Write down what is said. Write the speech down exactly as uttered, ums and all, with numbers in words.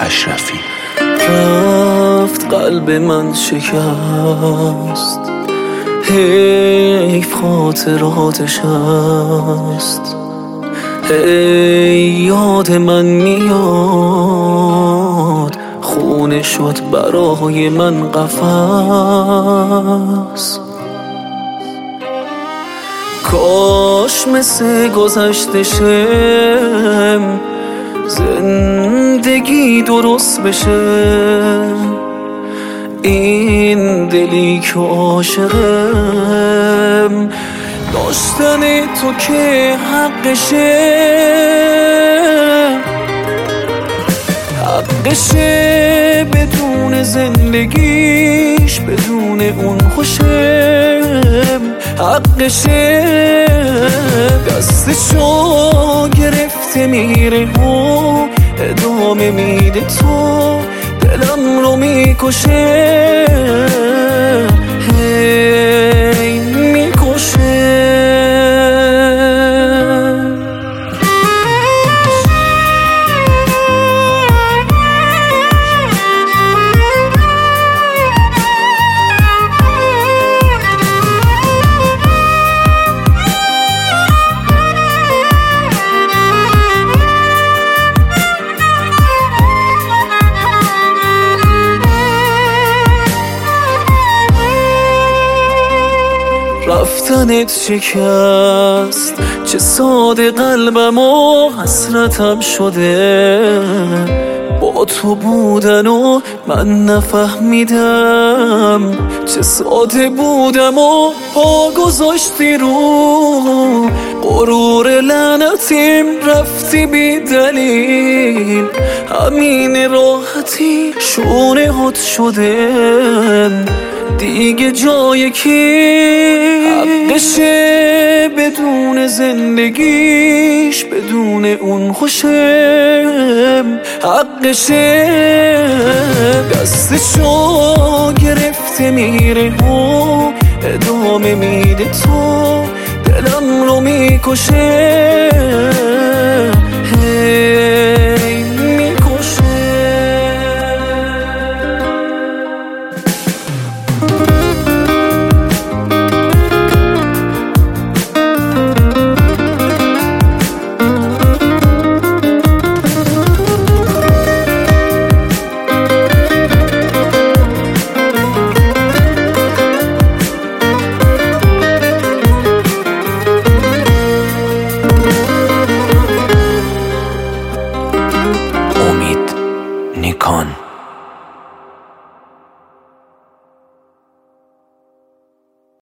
اشرفی. رفت قلب من شکست، حیف خاطراتش هست. هی یاد من میاد، خونه شد برای من قفس. کاش مثل گذشته شم، زندگی درست بشه. این دلی که عاشقم، داشتن تو که حقشه. حقشه بدون زندگیش، بدون اون خوشم. حقشه دستشو گرفته میره و ادامه میده، تو دلم رو میکشه. هی میکشه. رفتنت شکست، چه ساده قلبم و حسرتم شده. با تو بودن و من نفهمیدم، چه ساده بودم و پا گذاشتی رو غرور لعنتیم. رفتی بی دلیل، همین راحتی شونه هات شدن دیگه جای کی. حقشه بدون زندگیش، بدون اون خوشم. حقشه دستشو گرفته میره و ادامه میده، تو دلم رو میکشه. هی میکشه. نیکان.